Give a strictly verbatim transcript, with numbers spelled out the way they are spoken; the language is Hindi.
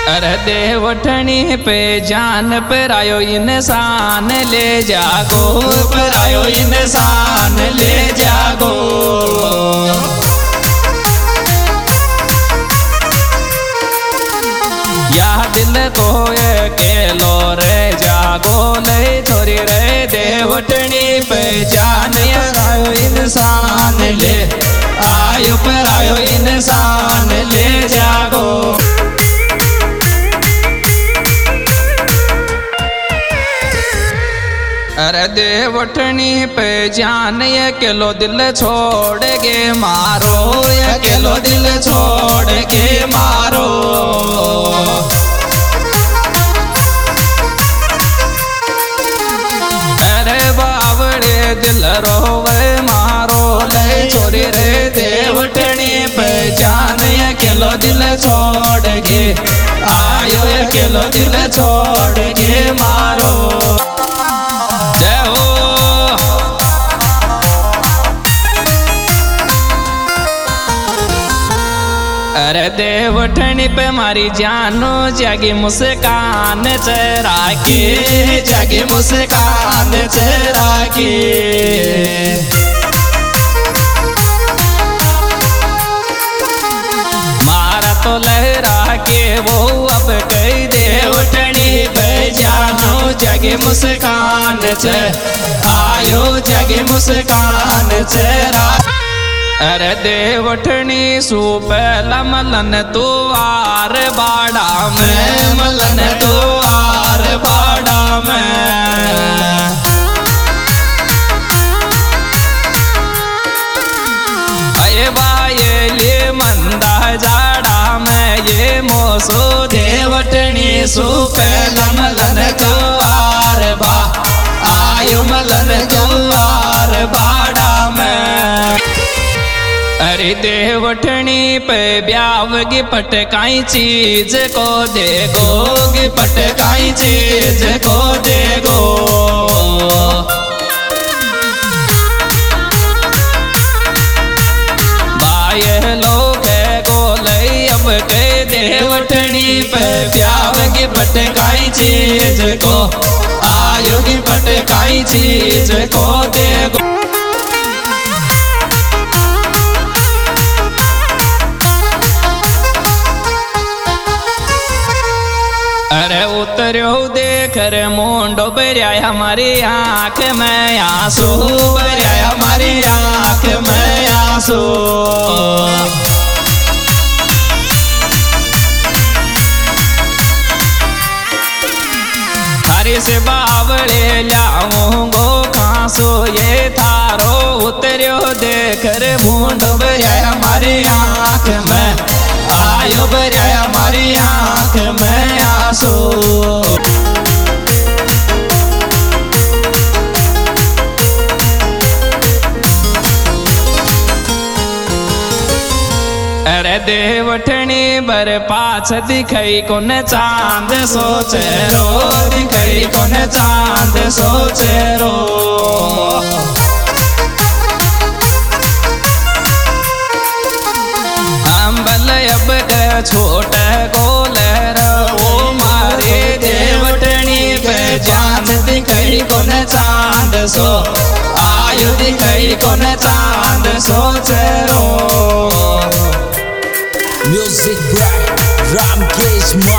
अरे देवठनी पे जान पर आयो इंसान ले जागो, पर आयो इंसान ले जागो। या दिल तो अकेलो रे जागो ले छोरी रे देवठनी पे जान पर आयो इंसान ले आयो, पर आयो इंसान ले जागो। अरे देवठनी पे जान अकेलो दिल छोड़ के मारो, अकेलो दिल छोड़ के मारो। अरे बावड़े दिल रोवे मारो ले छोरी रे देवठनी पे जान अकेलो दिल छोड़ के आयो, अकेलो दिल छोड़ के मारो। अरे देवठनी पे मारी जानो जागी मुस्कान चेहरा की, जागी मुस्कान चेहरा की। मारा तो लहरा के वो अब कई देवठनी पे जानो जागी मुस्कान चे आयो, जागी मुस्कान चेहरा। अरे देवठनी सु पहला मलन तू आर बाड़ा में, मलन तू आर बाड़ा में। अये बाये लिए मंदा जाड़ा में ये मोसो देवठनी सु पहला मलन तू आर बा आयो, मलन तू आर बाड़ा में। अरे देवठनी पे ब्यावगी पटकाई चीज को देगो, पटकाई चीज को देगो। बाये लोग गोलई अब के देवठनी पे ब्यावगी पटकाई चीज को आयोगी, पटकाई चीज को देगो। अरे उतरो देख रे मुंडो भरिया हमारी आँख में आंसू, भरिया हमारी आँख में आंसू। थारी से बावड़े लाऊंगो खांसो ये थारो उतरो देख रे मुंडो भरिया हमारी आँख में आयो, भरिया हमारी आँख में आंसू। अरे देवठनी बर पाछ दिखाई कोन चांद सोचे रो, दिखाई कोन चांद सोचे रो। अम्बल अब के छोटे गोलर वो मारे देवठनी पे जान दिखाई कोन चांद सो आयु, दिखाई कोन चांद सोचे रो। Music by Ramkesh